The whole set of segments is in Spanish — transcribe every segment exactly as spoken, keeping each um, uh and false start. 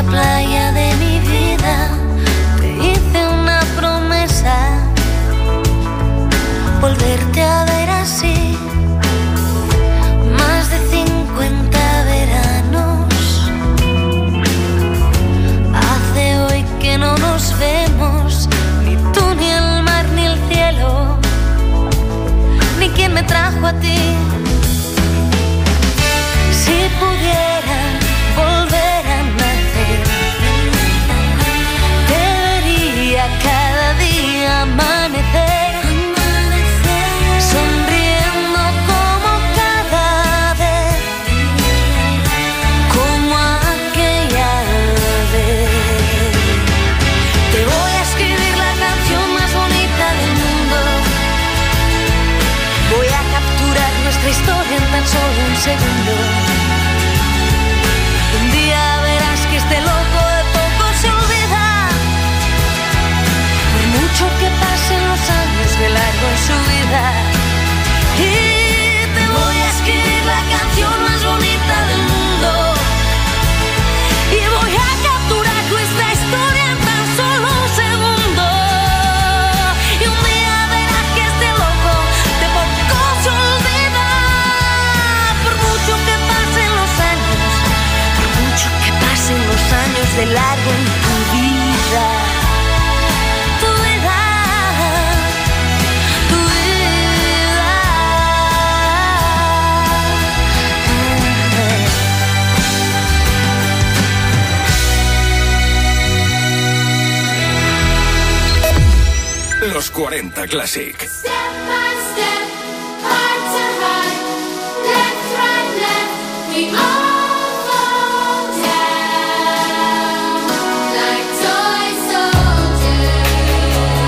esa playa de mi vida te hice una promesa, volverte a ver así, más de cincuenta veranos. Hace hoy que no nos vemos, ni tú, ni el mar, ni el cielo, ni quien me trajo a ti. Si pudiera volver a nacer, te vería cada día amanecer, sonriendo como cada vez, como aquella vez. Te voy a escribir la canción más bonita del mundo, voy a capturar nuestra historia en tan solo un segundo. Un día verás que este loco de poco se olvida, por mucho que pasen los años de largo en su vida. Y te voy a escribir la canción más bonita del mundo, y voy a capturar nuestra historia en tan solo un segundo. Y un día verás que este loco de poco se olvida, por mucho que pasen los años, por mucho que pasen los años de largo en tu vida. Tu vida, tu vida. Los cuarenta Classic. Step by step, heart to heart, left, right, left, we all fall down like toy soldiers.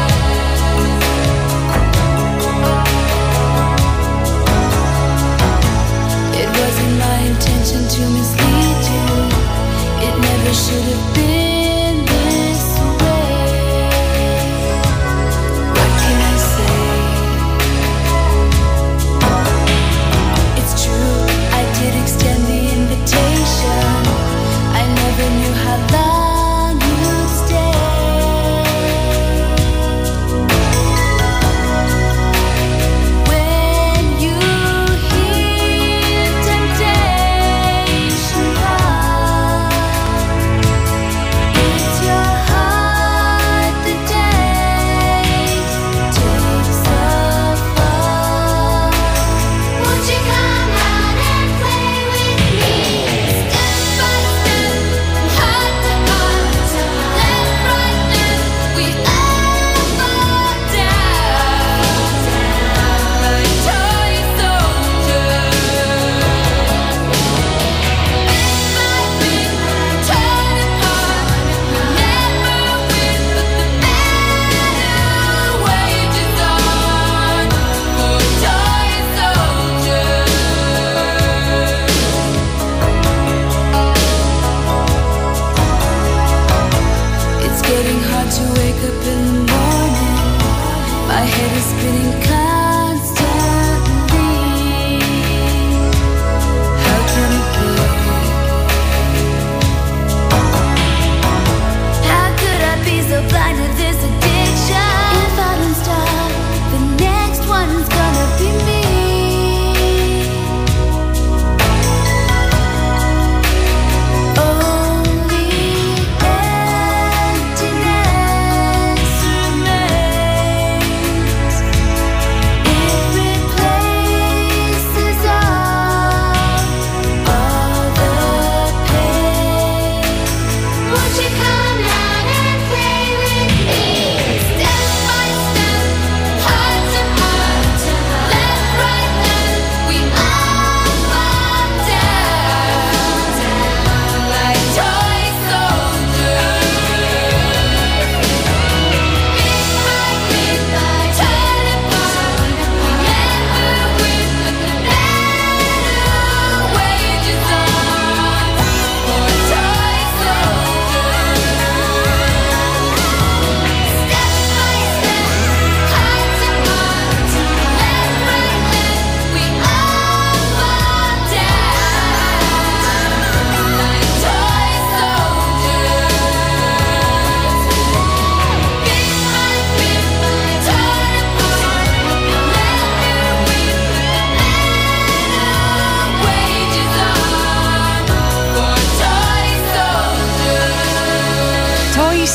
It wasn't my intention to mislead you, it never should have been this way. What can I say?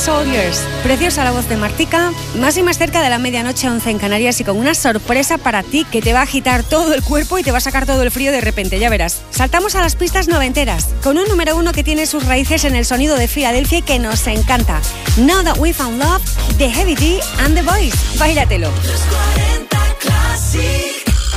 Soldiers. Preciosa la voz de Martika, más y más cerca de la medianoche, once en Canarias, y con una sorpresa para ti que te va a agitar todo el cuerpo y te va a sacar todo el frío de repente, ya verás. Saltamos a las pistas noventeras, con un número uno que tiene sus raíces en el sonido de Filadelfia y que nos encanta. Now That We Found Love, de Heavy D and The Boys. Báilatelo. Los cuarenta Classic.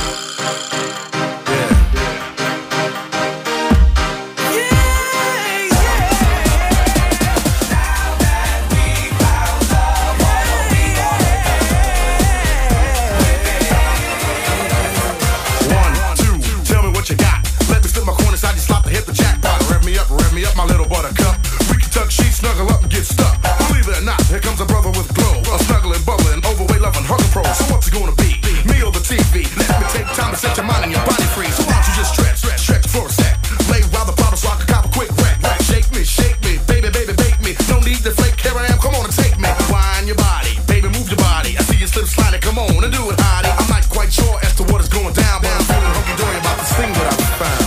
My little buttercup, we can tuck sheets, snuggle up and get stuck. Believe it or not, here comes a brother with glow, a snuggling, bubbling, overweight, loving, hugging pro. So what's it gonna be? Me or the T V? Let me take time to set your mind and your body free. So why don't you just stretch, stretch, stretch for a sec? Lay while the bottle so I can cop a quick wreck. Shake me, shake me, baby, baby, bake me. No need to flake, here I am, come on and take me. Wind your body, baby, move your body. I see you slip sliding, come on and do it, hottie. I'm not quite sure as to what is going down, but I'm feeling hunky dory about this thing that I found.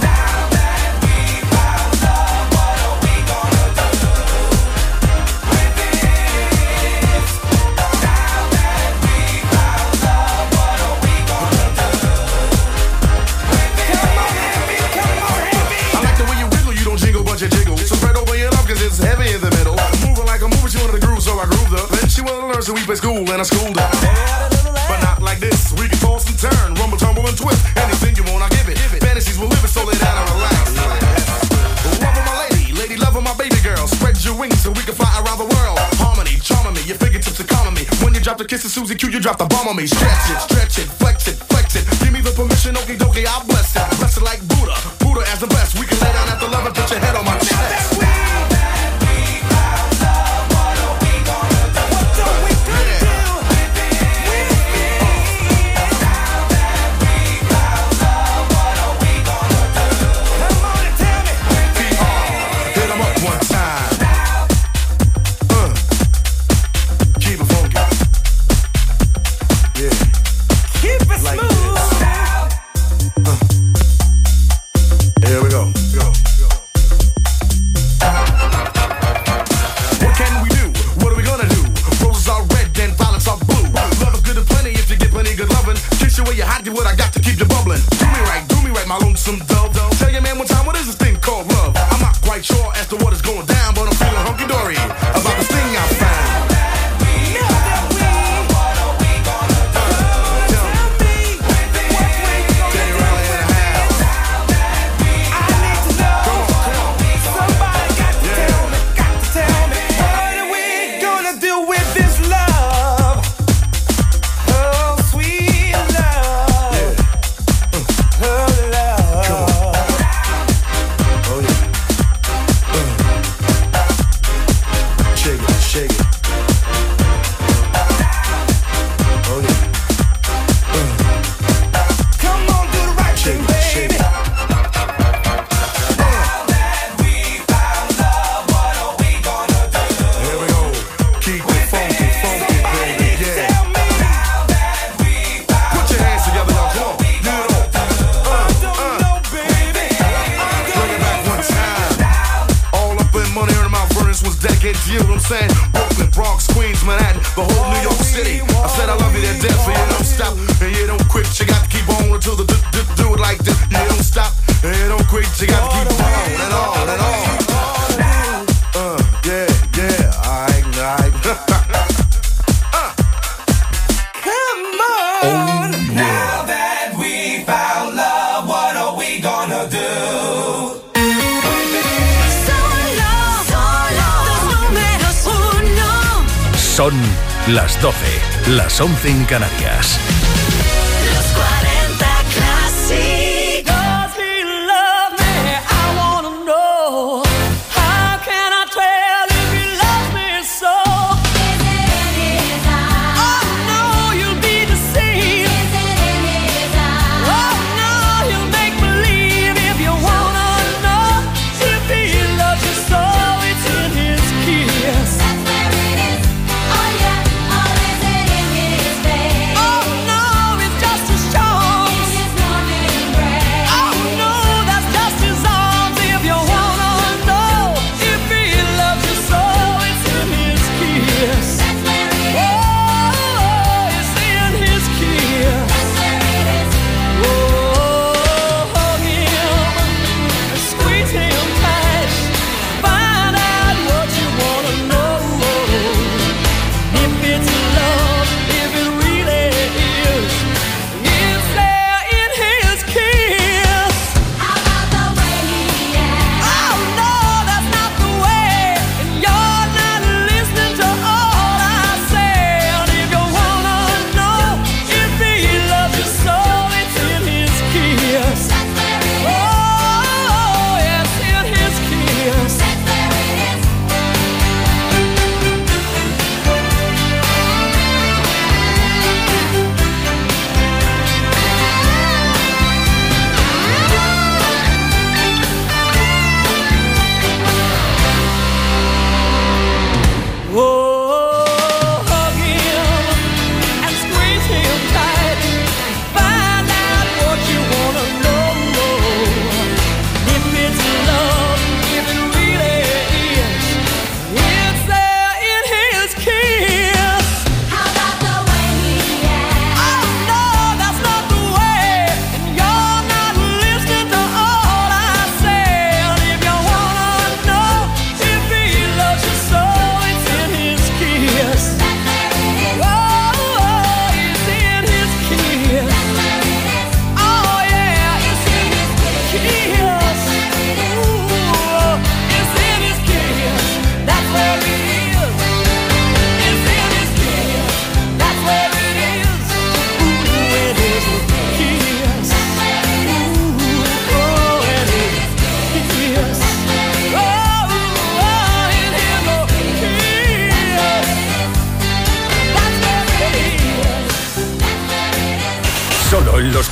So we play school and I schooled her, but not like this. We can toss and turn, rumble, tumble and twist. Anything you want, I give it. Fantasies will live it, so lay down and relax. Love of my lady, lady love of my baby girl. Spread your wings so we can fly around the world. Harmony, charming me, your fingertips are calming me. When you drop the kiss of Susie Q, you drop the bomb on me. Stretch it, stretch it, flex it, flex it. Give me the permission, okie dokie, I'll bless it. Bless it like Buddha, Buddha as the best. We can lay down after love and put your head on my chest. Son las doce, las once en Canarias. Los cuarenta Classic. Does he love me? I wanna know. How can I tell if he loves me so? Is it in his eyes? Oh no, you'll be deceived. Is it in his eyes? Oh no, you'll make believe if you wanna know. If he loves you so, it's in his kiss. That's where it is. Oh yeah. Or is it in his face? Oh no.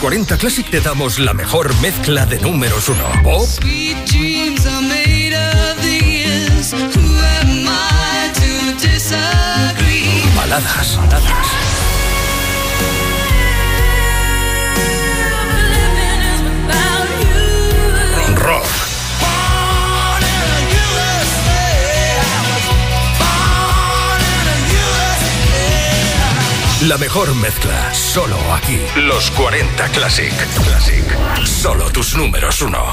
cuarenta Classic te damos la mejor mezcla de números uno. Pop, baladas, baladas. Rock. La mejor mezcla, solo aquí. Los cuarenta Classic. Classic. Solo tus números uno.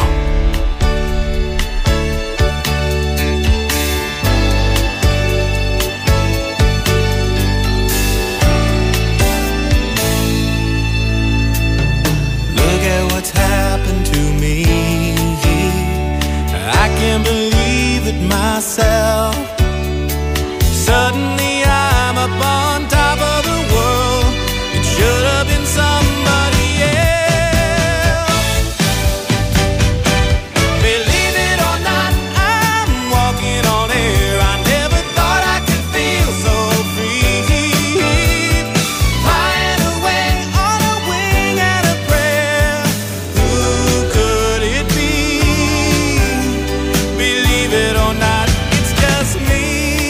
Look at what's happened to me. I can't believe it myself. Suddenly I'm up on top of the world. It should have been somebody else. Believe it or not, I'm walking on air. I never thought I could feel so free. Flying away on a wing and a prayer. Who could it be? Believe it or not, it's just me.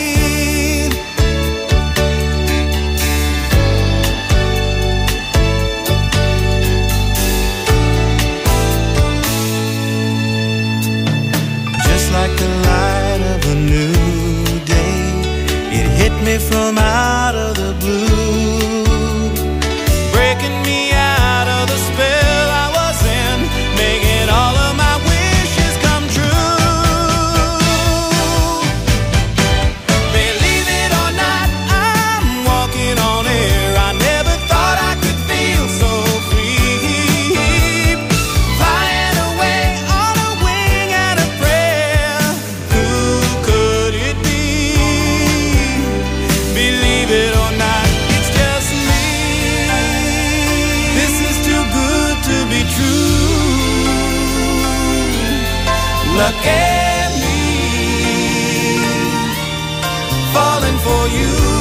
Like the light of a new day, it hit me from out of the blue, breaking me out of the spell I was in, making all of my wishes come true. Believe it or not, I'm walking on air. I never thought I could feel so free, flying away on a wing and a prayer. Who could it be? Believe it or not, it's just me. This is too good to be true. Look at me, falling for you.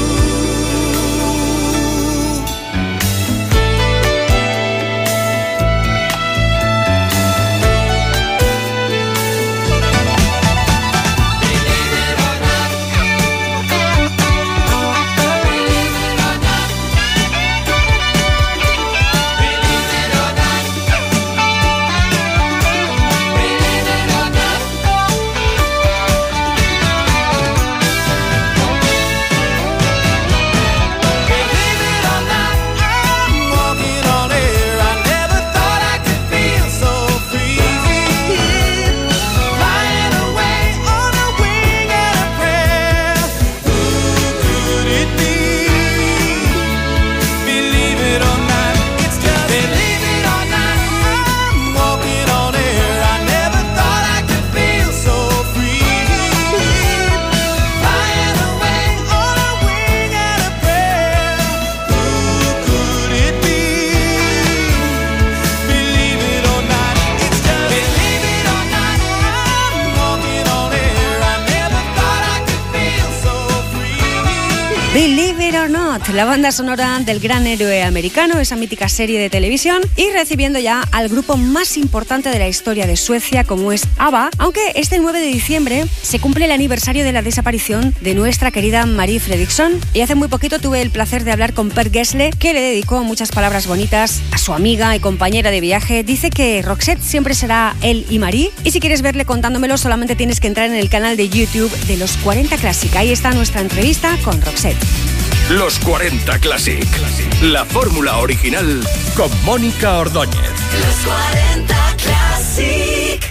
Believe it or not, la banda sonora del Gran Héroe Americano, esa mítica serie de televisión, y recibiendo ya al grupo más importante de la historia de Suecia, como es ABBA, aunque este nueve de diciembre se cumple el aniversario de la desaparición de nuestra querida Marie Fredriksson, y hace muy poquito tuve el placer de hablar con Per Gessle, que le dedicó muchas palabras bonitas a su amiga y compañera de viaje. Dice que Roxette siempre será él y Marie, y si quieres verle contándomelo solamente tienes que entrar en el canal de YouTube de Los cuarenta Classic. Ahí está nuestra entrevista con Roxette. Los cuarenta Classic. La fórmula original con Mónica Ordóñez. Los cuarenta Classic.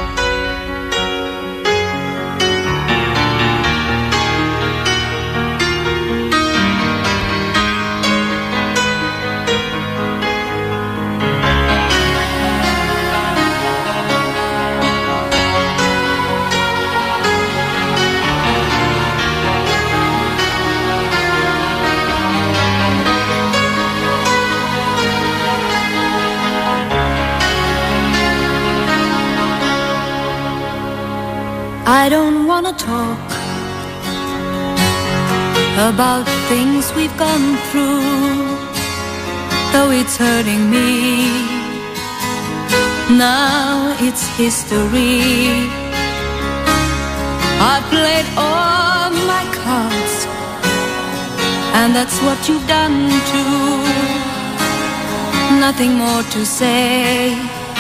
I don't wanna talk about things we've gone through. though it's hurting me. Now it's history. I played all my cards, and that's what you've done too. Nothing more to say,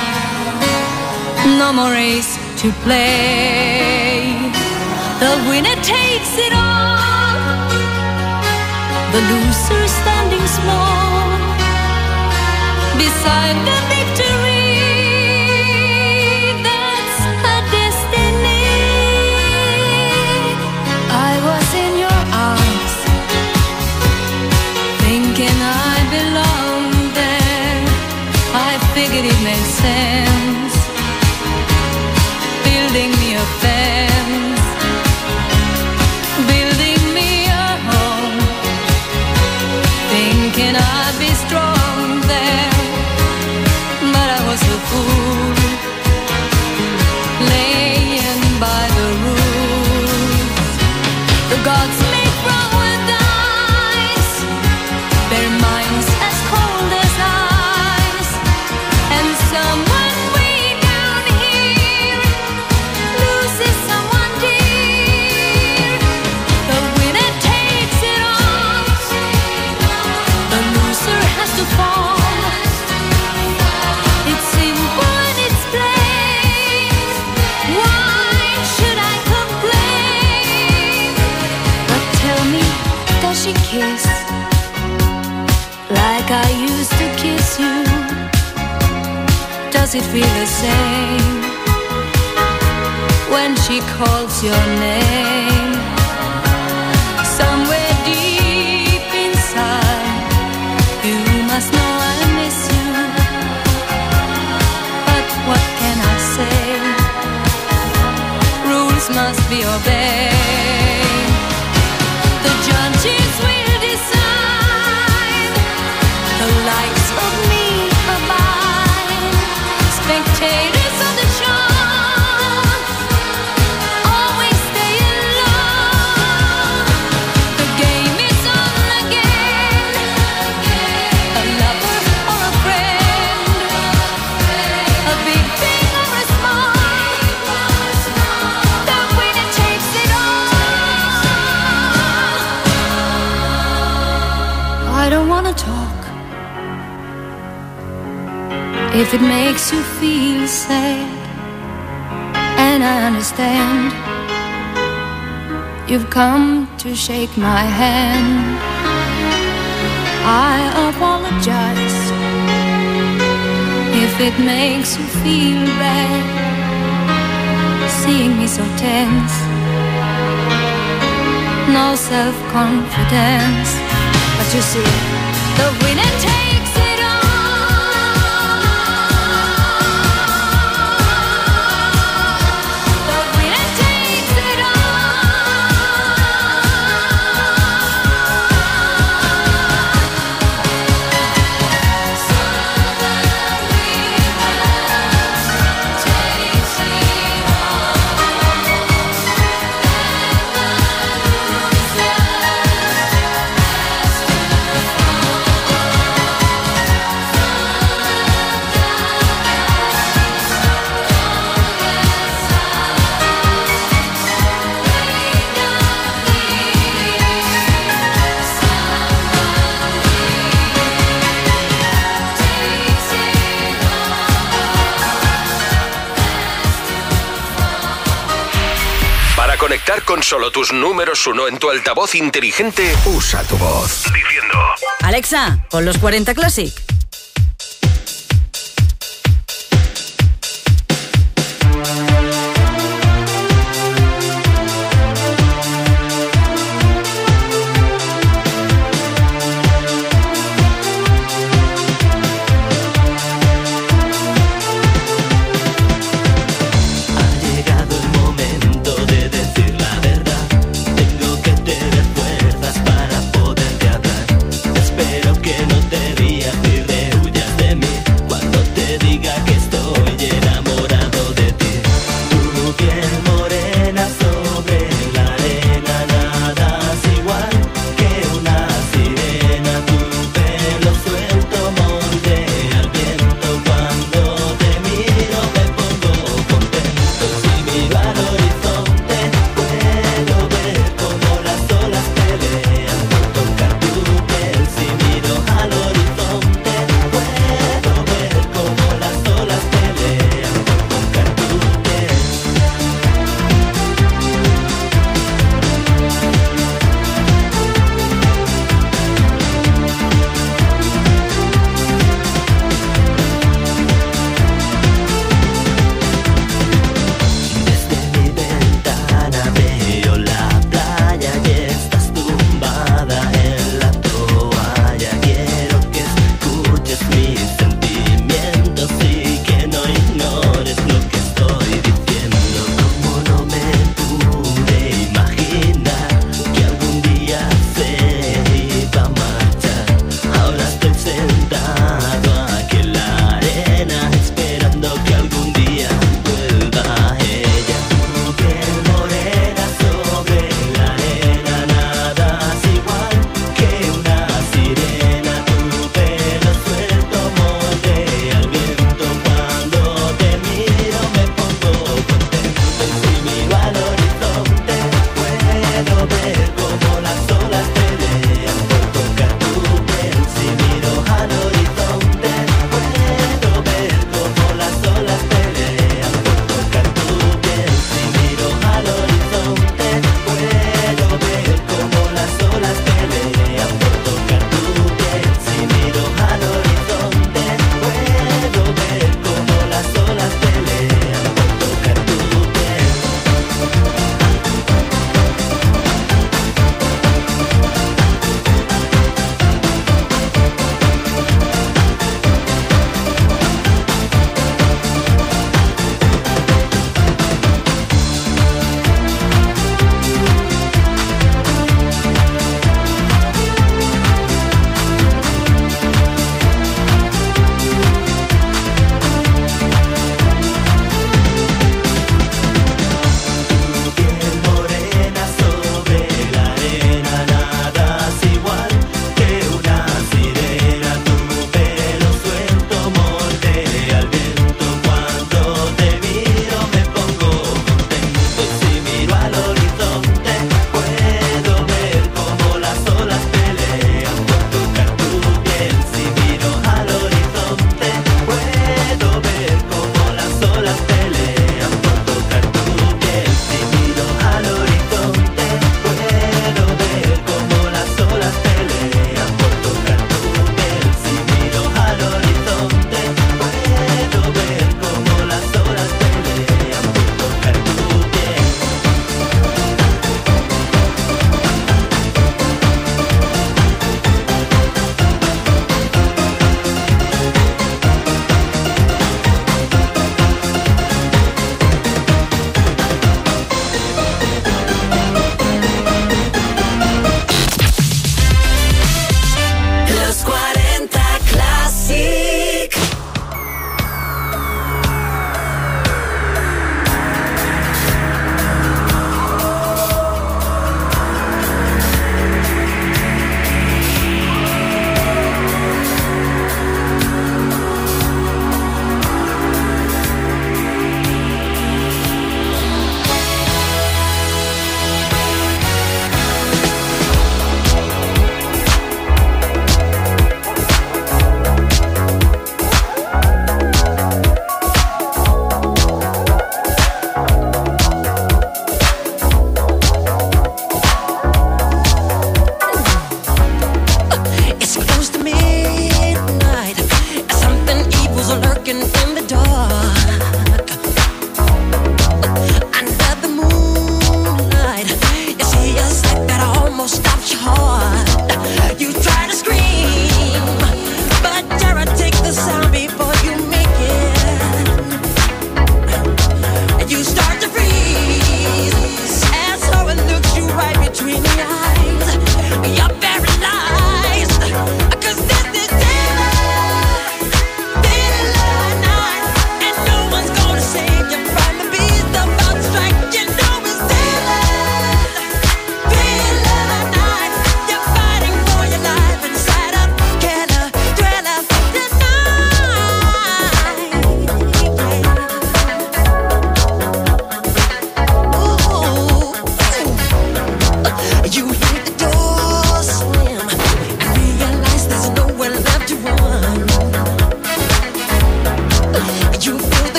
no more race to play. The winner takes it all, the loser standing small beside the victory. That's a destiny. I was in your arms, thinking I belonged there. I figured it made sense, building me a fence, building me a home, thinking I'd be strong there. But I was a fool, laying by the rules. The gods make wrong with dice, their minds as cold as ice, and someone way down here loses someone dear. The winner takes it all, the loser has to fall. It's simple and it's plain. Why should I complain? But tell me, does she kiss like I used to kiss you? Does it feel the same when she calls your name? Somewhere deep inside, you must know I miss you. But what can I say? Rules must be obeyed. The judges will decide, the likes of me abide. Spectators of the show always stay alone. The game is on again, a lover or a friend, a big thing or a small, the winner takes it all. I don't wanna talk if it makes you feel sad, and I understand. You've come to shake my hand. I apologize if it makes you feel bad, seeing me so tense, no self-confidence. But you see, the winner takes it all. The winner takes it Conectar con solo tus números uno en tu altavoz inteligente. Usa tu voz. Diciendo: Alexa, pon los cuarenta Classic. Espero que no te rías de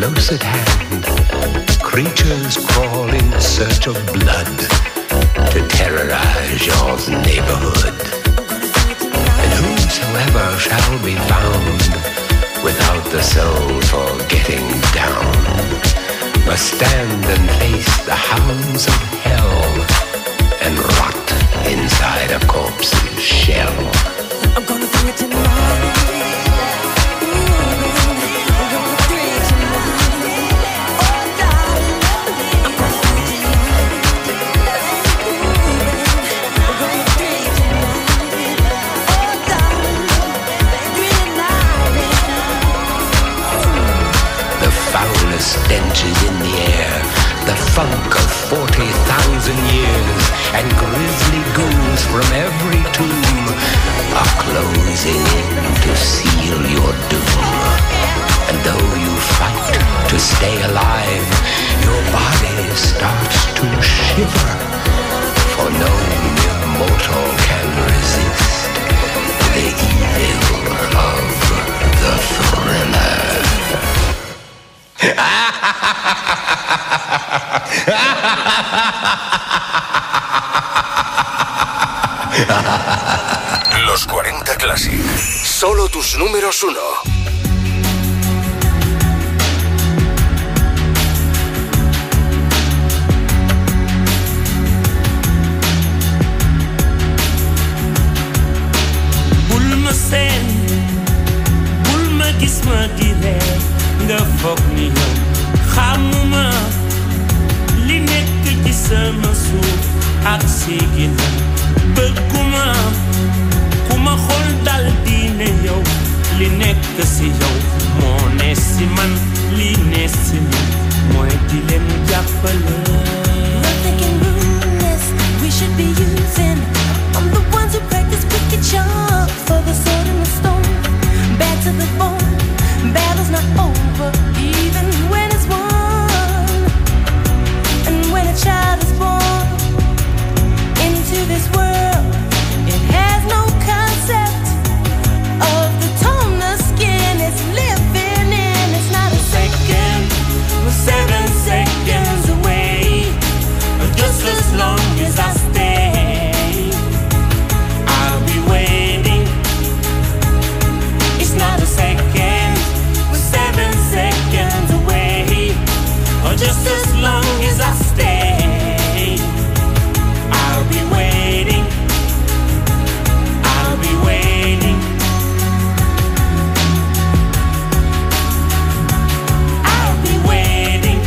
close at hand. Creatures crawl in search of blood to terrorize your neighborhood. And whosoever shall be found without the soul for getting down must stand and face the hounds of hell and rot inside a corpse's shell. I'm gonna do it tonight. Stench is in the air, the funk of forty thousand years, and grisly ghouls from every tomb are closing in to seal your doom. And though you fight to stay alive, your body starts to shiver, for no mere mortal can resist the evil of the thriller. Los cuarenta Classic. Solo tus números uno. Bul ma seen, bul ma gis ma di ree, nga foog ni yow xamuma li nekk ci sama suuf ak si ginnaaw. Bëgguma ku ma xool dal di ne yow li nekk si yow moo ne si man, li ne si man mooy di leen jàppale. Nothing can ruin this. We should be using. I'm the ones who practice wicked charms for the sword and the stone. Bad to the bone. Battle's not over, even when it's won. And when a child is born into this world, it has no concept of the tone the skin is living in. It's not a second, we're seven seconds away. Just as long as I stay, I'll be waiting. It's not a second, we're seven seconds away. Or just as long as I stay, I'll be waiting. I'll be waiting. I'll be waiting.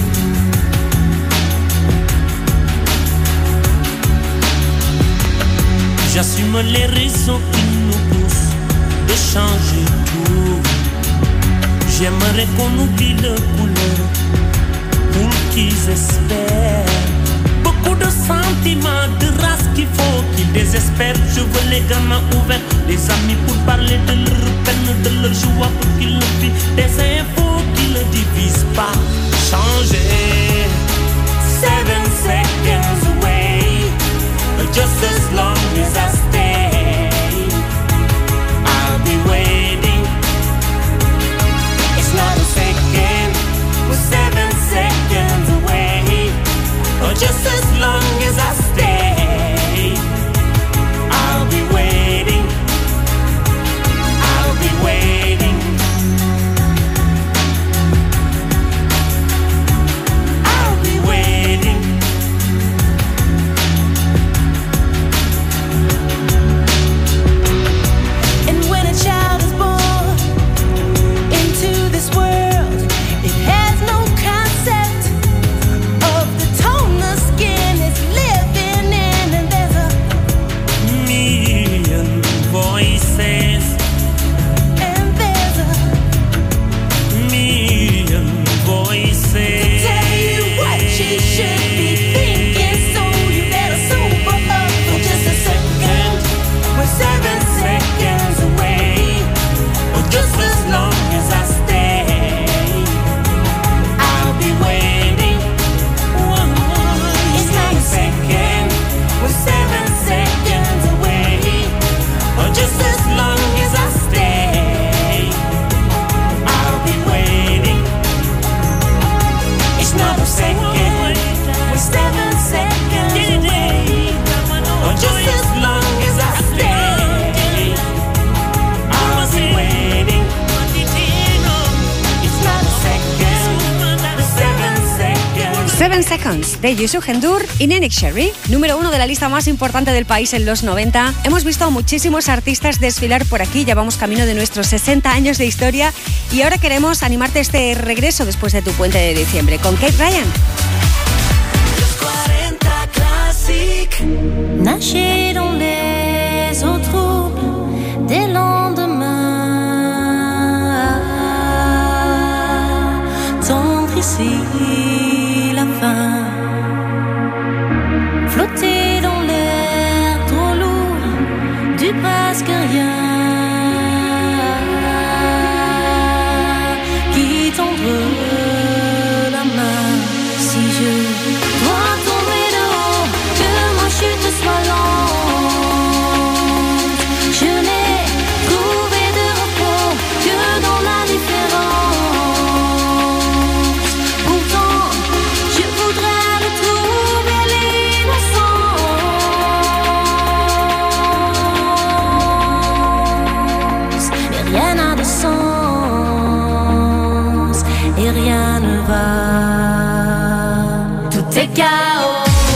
J'assume les raisons qui nous poussent de changer tout. J'aimerais qu'on oublie le couleur pour qu'ils espèrent. Beaucoup de sentiments, de race qu'il faut qu'ils désespèrent. Je veux les gamins ouverts, des amis pour parler de leur peine, de leur joie pour qu'ils le vivent. Des infos qui ne divisent pas. Changer. Seven seconds away, just as long as I stay, I'll be waiting. It's not a second, we're seven seconds away. Or just as long as I stay, I'll be waiting. ten seconds de Yusuf Hendur y Nenek Sherry, número uno de la lista más importante del país en los noventa. Hemos visto a muchísimos artistas desfilar por aquí, ya vamos camino de nuestros sesenta años de historia y ahora queremos animarte a este regreso después de tu puente de diciembre con Kate Ryan. Los cuarenta Classic. Nager dans les eaux troubles des lendemains, tendre ici la fin, flotter dans l'air trop lourd du presque rien, qui tendre la main si je dois tomber de haut, que ma chute soit lente. Je n'ai trouvé de repos que dans la différence. Pourtant, je voudrais retrouver l'innocence. Mais rien n'a de sens et rien ne va. Tout est chaos.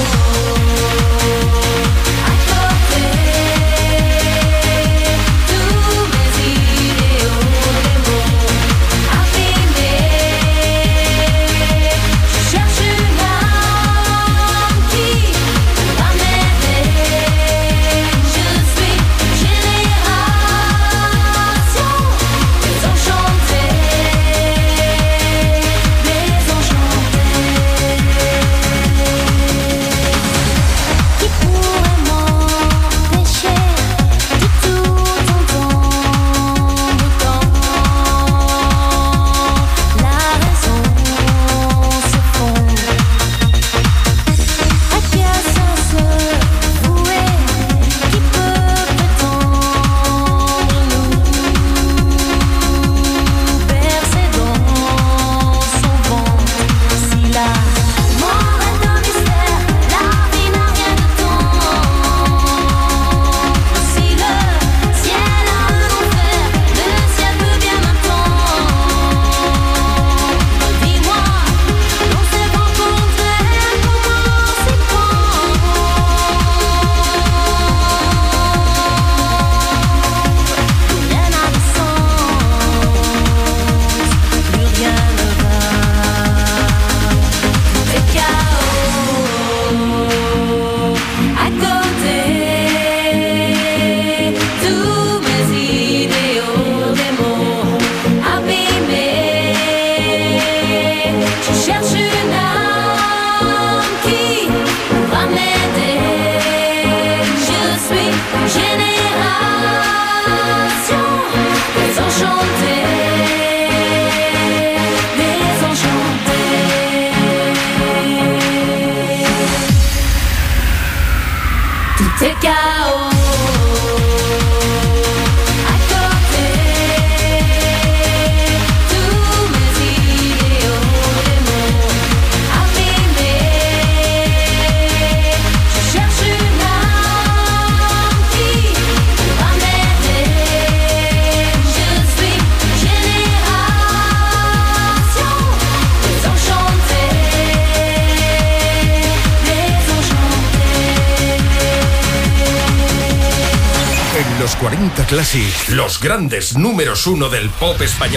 cuarenta Classic, los grandes números uno del pop español.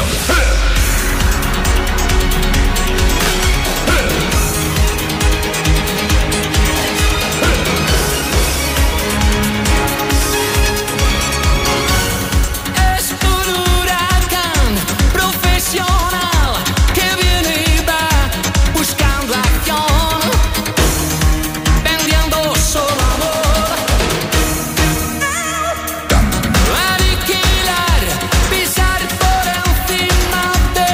Aniquilar, pisar por encima de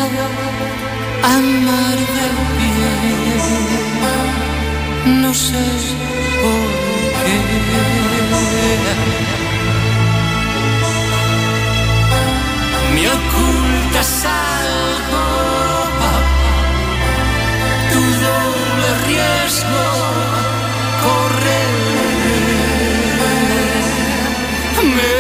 amar de bien, no sé por qué. Me ocultas algo, tu doble riesgo, correr. Me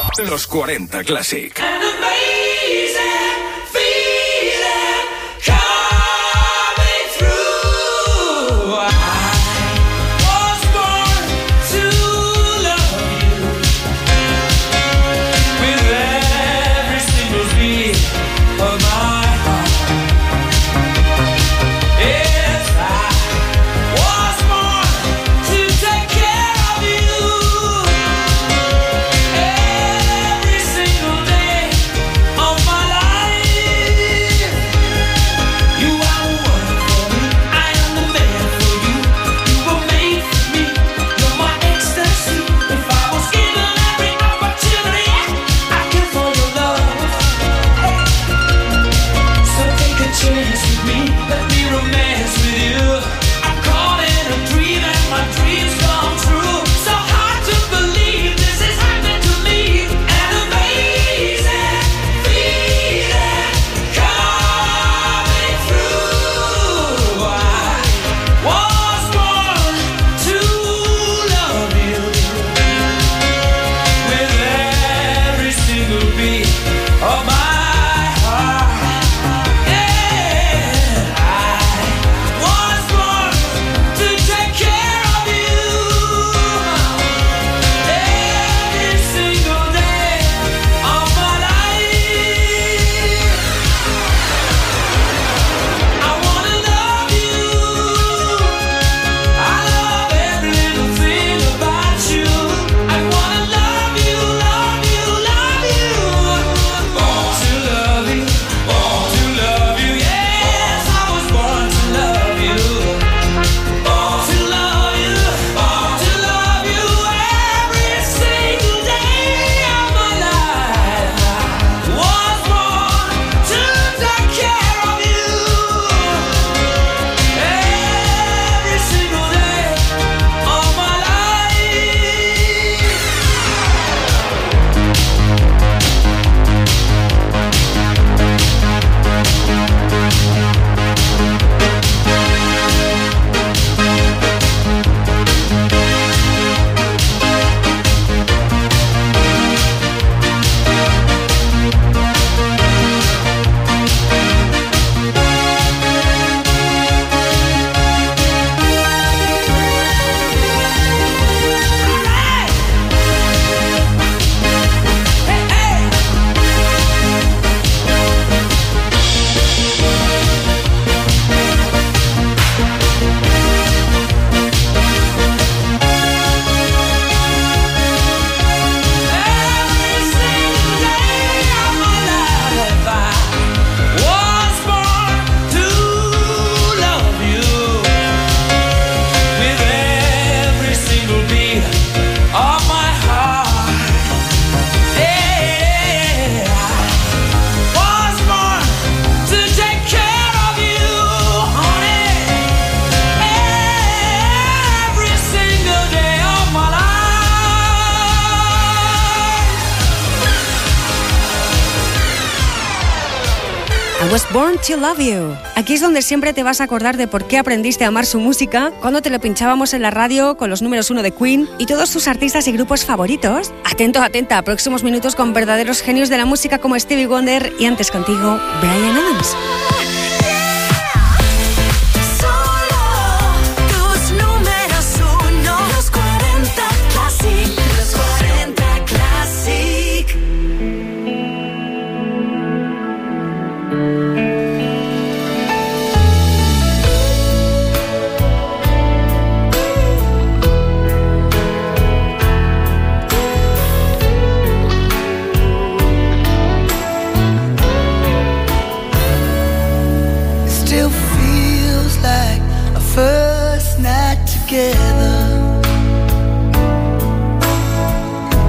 Los cuarenta Classic. Was Born to Love You. Aquí es donde siempre te vas a acordar de por qué aprendiste a amar su música, cuando te lo pinchábamos en la radio con los números uno de Queen y todos sus artistas y grupos favoritos. Atento, atenta a próximos minutos con verdaderos genios de la música como Stevie Wonder y antes contigo, Bryan Adams.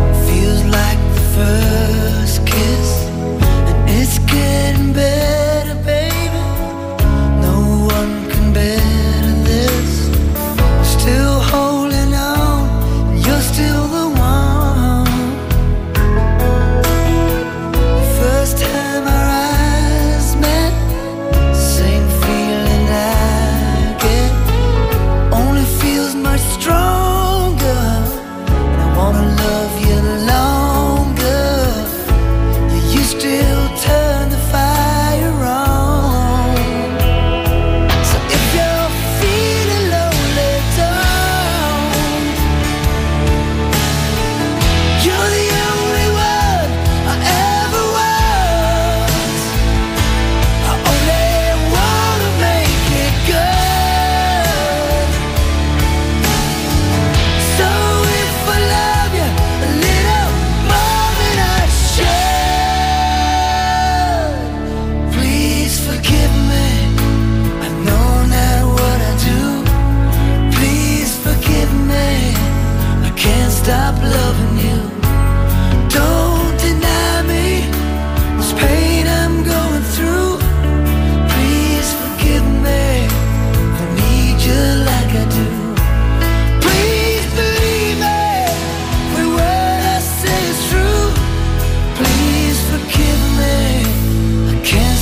Feels like the first kiss, and it's getting better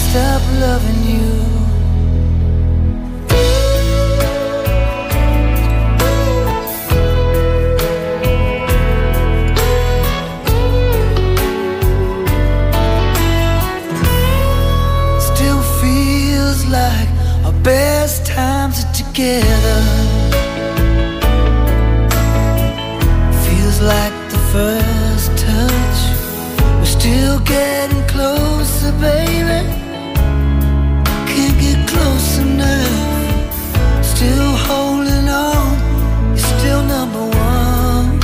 stop loving you. Still feels like our best times are together. Feels like the first touch. We're still getting closer, baby. Can't get close enough. Still holding on. You're still number one.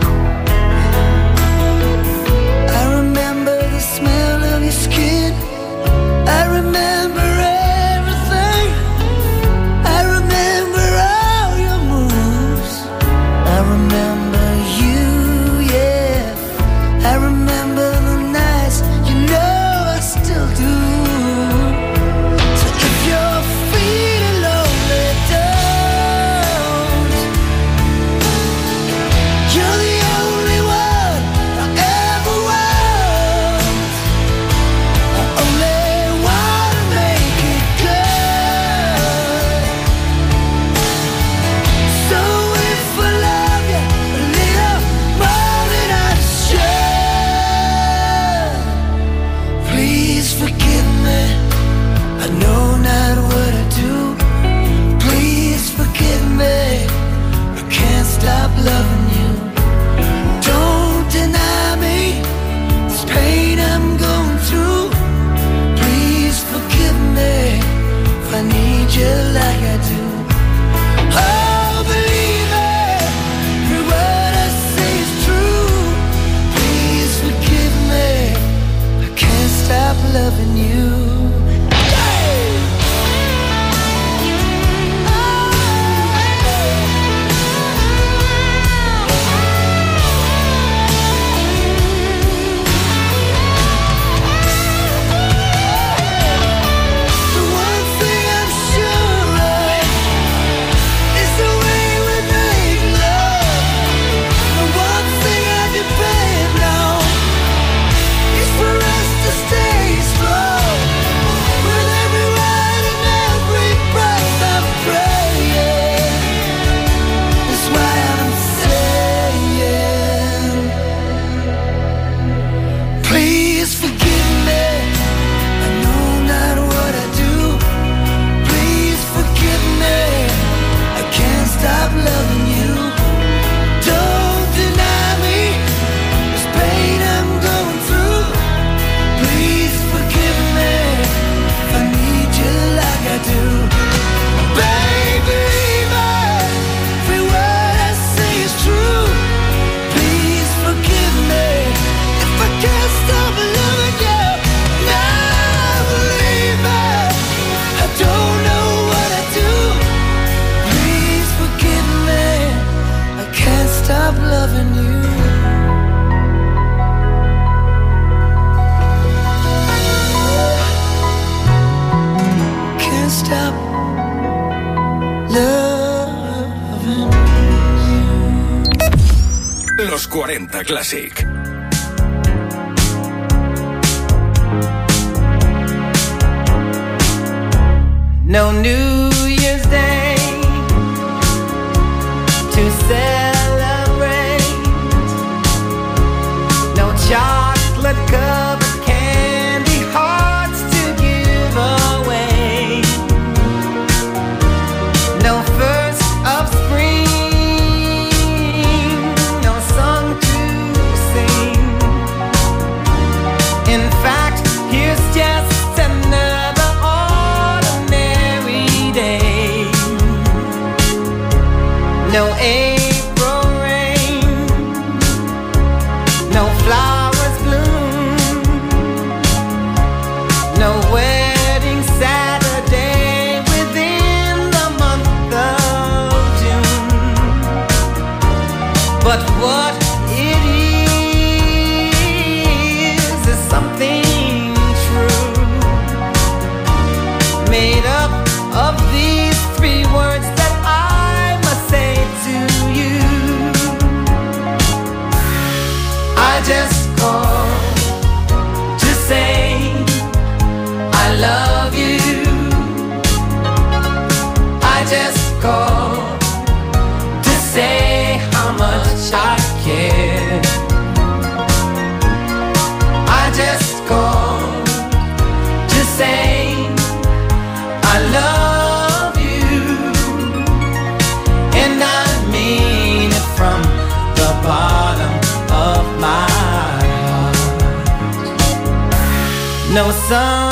I remember the smell of your skin. I remember everything. I remember all your moves. I remember you, yeah. I remember the nights, you know I still do. So if you're feeling lonely, don't. You're the only one I ever want. I only wanna make it good. So if I love you a little more than I should, please forgive me. I know not what I do. Please forgive me. I can't stop loving you. Don't deny me this pain I'm going through. Please forgive me if I need you like I do. Oh, believe me, every word I say is true. Please forgive me. I can't stop loving you. The one thing I'm sure of is the way we make love. The one thing I depend on is for us to stay strong. With every word and every breath I'm praying. That's why I'm saying, please forgive me. I know not what I do. Please forgive me. I can't stop loving you. Don't deny me this pain I'm going through. Please forgive me if I need you like I do. Baby, every word I say is true. Please forgive me if I can't stop loving you. Now believe me, I don't know what I do. Please forgive me, I can't stop loving you. Can't stop loving you. Los cuarenta Classic. No New Year's Day to celebrate. No chocolate covered candy hearts to give away. No first of spring, no song to sing. In fact, here's just another ordinary day. No April rain, no flowers bloom, no wedding Saturday within the month of June. But what it is is something true, made up of these three words that I must say to you. I just called to say I love just called to say how much I care. I just called to say I love you, and I mean it from the bottom of my heart. No, son,